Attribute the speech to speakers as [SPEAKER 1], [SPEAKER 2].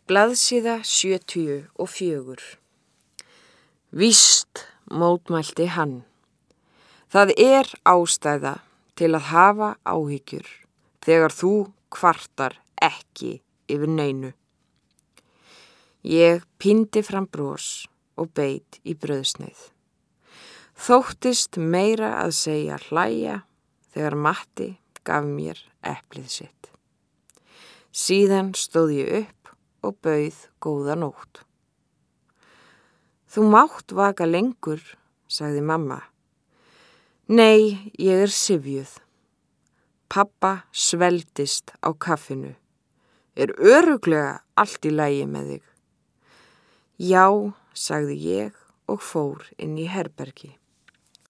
[SPEAKER 1] Blaðsíða 74. Víst, mótmælti hann. Það ástæða til að hafa áhyggjur þegar þú kvartar ekki yfir neinu. Ég píndi fram bros og beit í brauðsneið. Þóttist meira að segja hlæja þegar Matti gaf mér eplið sitt. Síðan stóð ég upp og bauð góða nótt. Þú mátt vaka lengur, sagði mamma. Nei, ég syfjuð. Pabba svelgdist á kaffinu. Örugglega allt í lagi með þig? Já, sagði ég og fór inn í herbergi.